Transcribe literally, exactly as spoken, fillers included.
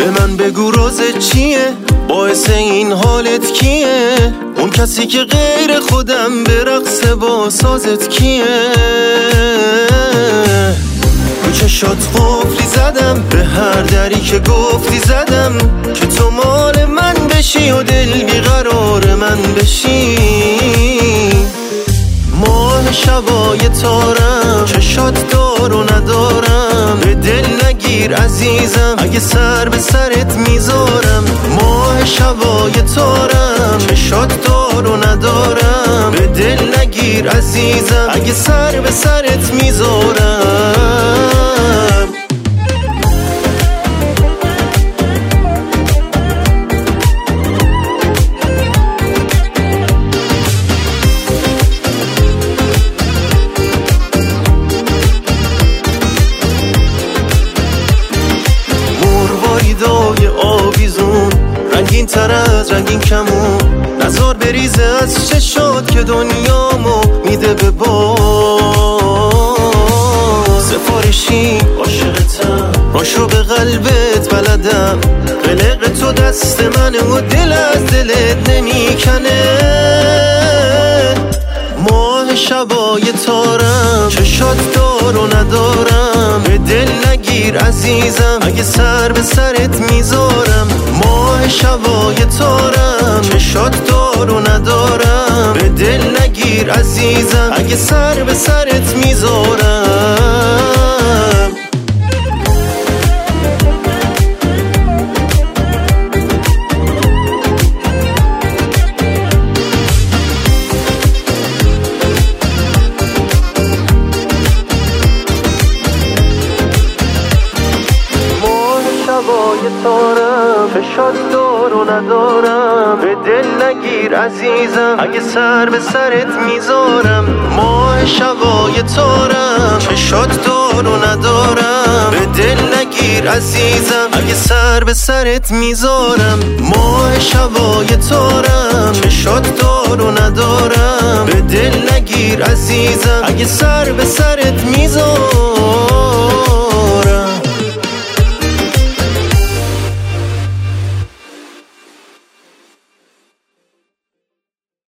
به من بگو رازت چیه، باعث این حالت کیه، اون کسی که غیر خودم به رقص با سازت کیه. رو چشات قفلی زدم، به هر دری که گفتی زدم که تو مال من بشی و دل بیقرار من بشی. ماه شبای تارم، چشات دار و ندارم، به دل نگیر عزیزم اگه سر به سرت میذارم. ماه شبای تارم، چشات دار و ندارم، به دل نگیر عزیزم اگه سر به سرت میذارم. دای آویزون رنگین تر از رنگین کمون، نزار بریزه از چشات که دنیامو میده به باد. سفارشی عاشقتم، راشو به قلبت بلدم، قلق تو دست منه و دل از دلت نمیکنه. ماه شبای تارم، چشات دار و ندارم، به دل نگیر عزیزم اگه سر به سرت میذارم. ماه شبای تارم، چشات دار و ندارم، به دل نگیر عزیزم اگه سر به سرت میذارم. شبای تارم، چشات دار و ندارم، به دل نگیر عزیزم اگه سر به سرت میذارم. ماه شبای تارم، چشات دار و ندارم، به دل نگیر عزیزم اگه سر به سرت میذارم. ماه شبای تارم، چشات دار و ندارم، به دل نگیر عزیزم اگه سر به سرت میذارم.